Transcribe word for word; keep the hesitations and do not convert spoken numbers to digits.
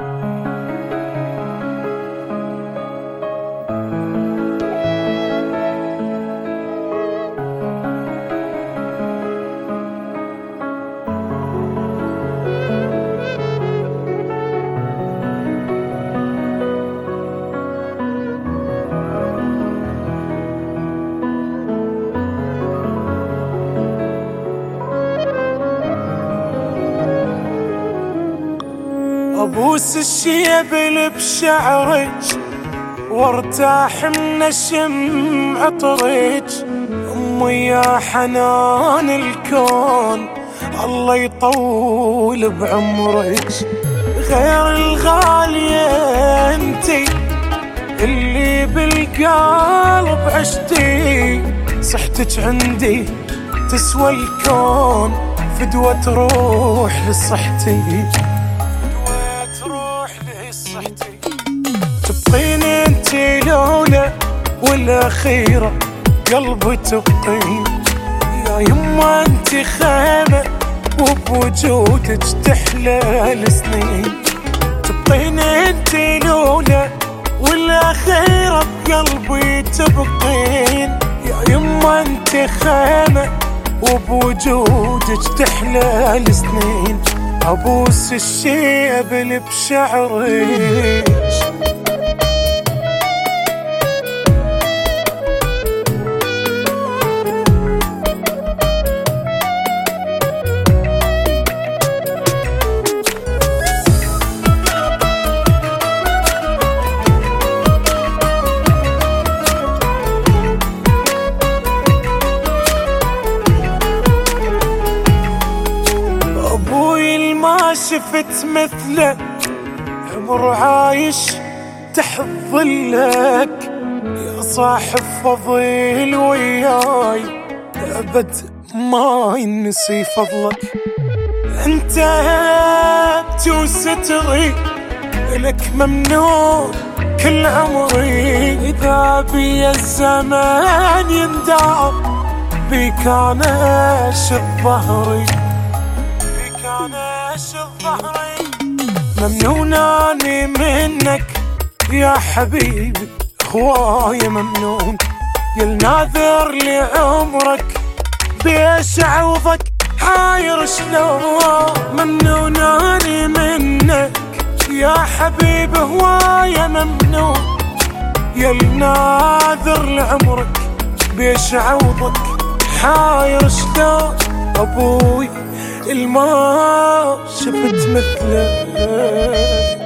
ابوس الشيبل بشعرك وارتاح من الشم عطرك. امي يا حنان الكون الله يطول بعمرك. غير الغالية انتي اللي بالقلب عشتي. صحتك عندي تسوى الكون فدوة روح لصحتي. تبقيني انتي لولا والاخيرة قلبي تبقين. يا يما انتي خيمة وبوجودك تحلى السنين. تبقيني انتي لولا والاخيرة بقلبي تبقين. يا يما انتي خيمة وبوجودك تحلى السنين. ابوس الشيبل بشعرك. ما شفت مثلك عمر عايش تحت ظلك. يا صاحب فضيل وياي أبد ما ينسي فضلك. انت هبتي وستري لك ممنون كل عمري. إذا بي الزمان يندار بيك أنا أشد ظهري. بيك أنا أشد ظهري. ممنون أني منك يا حبيبي هواي ممنون. يا الناذر لعمرك بيش عوضك حاير شلون. ممنون أني منك يا حبيبي هواي ممنون. يا الناذر لعمرك بيش عوضك حاير شلون. أبوي الما شفت مثلك.